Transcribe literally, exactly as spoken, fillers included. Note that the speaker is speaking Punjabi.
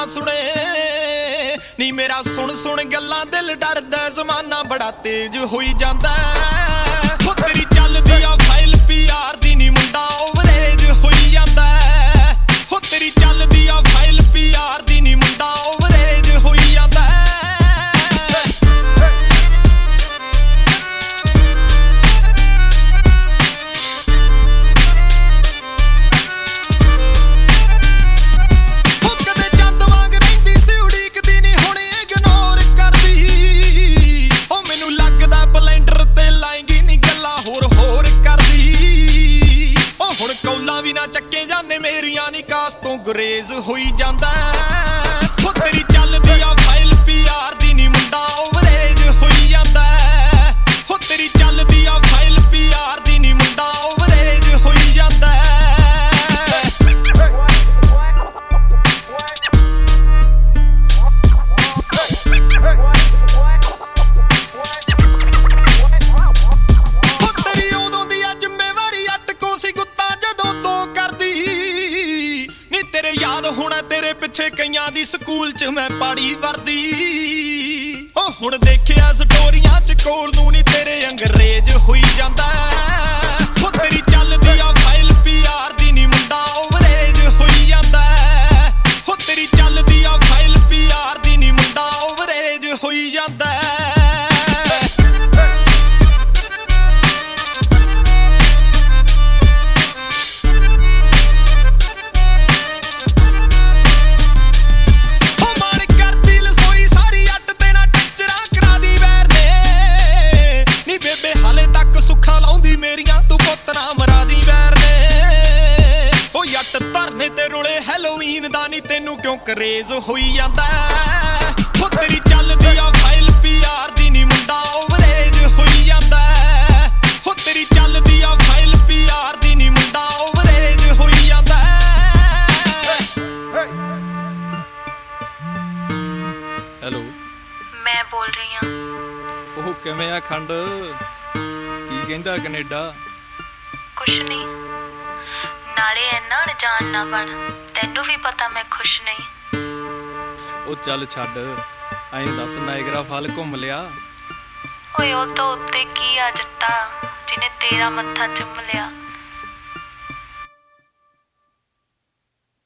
ਨਾ ਸੁਣੇ ਨੀ ਮੇਰਾ ਸੁਣ ਸੁਣ ਗੱਲਾਂ ਦਿਲ ਡਰਦਾ ਜ਼ਮਾਨਾ ਬੜਾ ਤੇਜ਼ ਹੋਈ ਜਾਂਦਾ ਹੋ ਤੇਰੀ ਚੱਲਦੀ ਆ ਫਾਈਲ ਪੀਆਰ ਦੀ ਨੀ ਮੁੰਡਾ ਓਵਰੇਜ ਹੋਈ ਜਾਂਦਾ ਹੋ ਤੇਰੀ ਚੱਲਦੀ ਆ ਫਾਈਲ ਪੀਆਰ ਦੀ ਨੀ ਮੁੰਡਾ ਓਵਰੇਜ ਹੋਈ ਜਾਂਦਾ ਚੱਕੇ ਜਾਂਦੇ ਮੇਰੀਆਂ ਨਿਕਾਸ ਤੋਂ ਗੁਰੇਜ਼ ਹੋਈ ਜਾਂਦਾ ਹੋ ਤੇਰੀ ਚੱਲਦੀ ਆ ਫਾਈਲ ਪੀਆਰ ਦੀ ਨੀ ਮੁੰਡਾ ਓਵਰੇਜ ਹੋਈ ਜਾਂਦਾ ਹੋ ਤੇਰੀ ਚੱਲਦੀ ਆ ਫਾਈਲ ਪੀਆਰ ਦੀ ਨੀ ਮੁੰਡਾ ਓਵਰੇਜ ਹੋਈ ਜਾਂਦਾ ਹੋ ਤੇਰੀ ਉਦੋਂ ਦੀ ਆ ਜ਼ਿੰਮੇਵਾਰੀ ਅਟਕੋ ਸੀ ਗੁੱਤਾ ਜਦੋਂ ਤੋਂ ਕਰਦੀ ਨੀ ਤੇਰੇ ਯਾਦ ਹੋਣਾ ਤੇਰੇ ਪਿੱਛੇ ਕਈਆਂ ਦੀ ਸਕੂਲ 'ਚ ਮੈਂ ਪਾੜੀ ਵਰਦੀ ਓ ਹੁਣ ਦੇਖਿਆ ਸਟੋਰੀਆਂ 'ਚ ਕੋਲ ਨੂੰ ਨੀ ਤੇਰੇ ਅੰਗਰੇਜ਼ ਹੋਈ ਜਾਂਦਾ ਹੋ ਤੇਰੀ ਚੱਲਦੀ ਆ ਫਾਈਲ ਪੀਆਰ ਦੀ ਨੀ ਮੁੰਡਾ ਓਵਰੇਜ ਹੋਈ ਜਾਂਦਾ ਹੋ ਤੇਰੀ ਚੱਲਦੀ ਆ ਫਾਈਲ ਪੀਆਰ ਦੀ ਨੀ ਮੁੰਡਾ ਓਵਰੇਜ ਹੋਈ ਜਾਂਦਾ ਧਰਨੇ ਤੇ ਰੁਲੇ ਹੈਲੋਵੀਨ ਦਾ ਨੀ ਤੈਨੂੰ ਕਿਉਂ ਕਰੇਜ਼ ਹੋਈ ਜਾਂਦਾ ਹੋ ਤੇਰੀ ਚੱਲਦੀ ਆ ਫਾਈਲ ਪੀਆਰ ਦੀ ਨੀ ਮੁੰਡਾ ਓਵਰੇਜ ਹੋਈ ਜਾਂਦਾ ਹੋ ਤੇਰੀ ਚੱਲਦੀ ਆ ਫਾਈਲ ਪੀਆਰ ਦੀ ਨੀ ਮੁੰਡਾ ਓਵਰੇਜ ਹੋਈ ਜਾਂਦਾ ਹੈਲੋ ਮੈਂ ਬੋਲ ਰਹੀ ਹਾਂ। ਉਹ ਕਿਵੇਂ ਆ ਖੰਡ ਕੀ ਕਹਿੰਦਾ ਕੈਨੇਡਾ? ਕੁਛ ਨਹੀਂ, ਨਾਲੇ ਇੰਨਾ ਅਣਜਾਣ ਨਾ ਬਣ, ਤੈਨੂੰ ਵੀ ਪਤਾ ਮੈਂ ਖੁਸ਼ ਨਹੀਂ। ਉਹ ਚੱਲ ਛੱਡ, ਐਂ ਦੱਸ ਨਾਇਗਰਾ ਫਾਲ ਘੁੰਮ ਲਿਆ? ਓਏ ਉਹ ਤੋਂ ਉੱਤੇ ਕੀ ਆ ਜੱਟਾ ਜਿਹਨੇ ਤੇਰਾ ਮੱਥਾ ਚੁੰਮ ਲਿਆ।